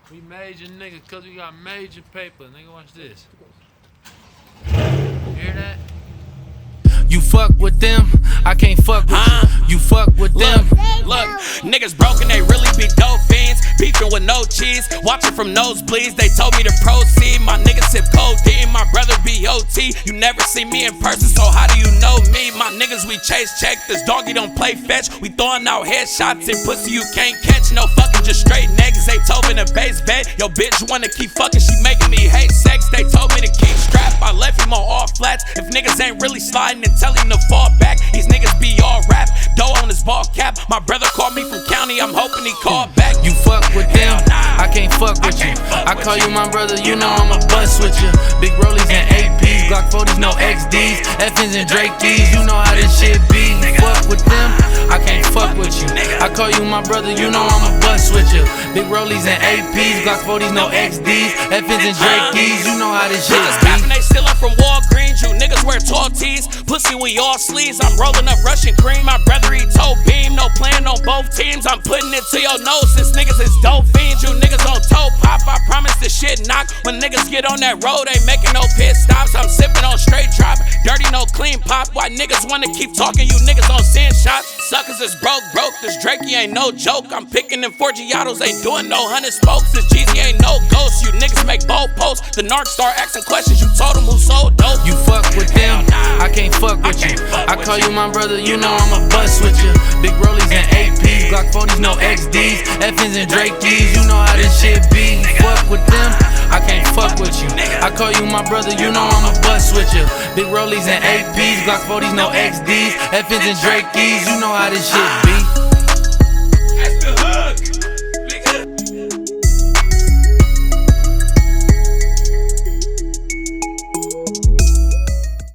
We major niggas cause we got major paper. Nigga, watch this. You hear that? You fuck with them, I can't fuck with you. You fuck with them. Look, niggas broken, they really be dope fiends. Beefing with no cheese, watching from nosebleeds. They told me to proceed. My niggas sip codeine, my brother be OT. You never see me in person, so how do you know me? My niggas, we chase check. This doggy don't play fetch. We throwing out headshots and pussy you can't catch. No fucking, just straight niggas. They told me to base bet. Yo, bitch wanna keep fucking, she making me hate sex. They told me to keep strap. I left him on all flats. If niggas ain't really sliding, then tell him to fall back. These niggas be all rap. Dough on his ball cap. My brother called me from county. I'm hoping he called back. You fuck with them, I can't fuck with you. I call you my brother, you know I'ma bust with you. Big rollies and APs, Glock 40s, no XDs, FNs and Drake D's. You know how this shit be. You fuck with them, I can't fuck with you. I call you my brother, you know I'ma bust with you. Big rollies and APs, Glock 40s, no XDs, FNs and Drake D's. You know how this shit Niggas be. capping, they stealing from Walgreens. You niggas wear tall tees. Pussy, we all sleeves. I'm rolling up Russian cream. My brother, he told beam. No plan on both teams. I'm putting it to your nose. Since niggas is dope fiends. You niggas on toe pop. I promise this shit knock. When niggas get on that road, ain't making no pit stops. I'm sipping on straight drop. Dirty, no clean pop. Why niggas wanna keep talking? You niggas on send shots. Suckers is broke. This Drakey ain't no joke. I'm picking them Forgiatos. Ain't doing no 100 spokes. This Jeezy ain't no ghost. You niggas make bold posts. The narc start asking questions. You told them who sold dope. You fuck with them, I can't fuck with you. I call you my brother, you know I'ma bust with you. Big rollies and APs, Glock 40s, no XDs, FNs and Drake D's. You know how this shit be. You fuck with them, I can't fuck with you. I call you my brother, you know I'ma bust with you. Big rollies and APs, Glock 40s, no XDs, FNs and Drake D's. You know how this shit be.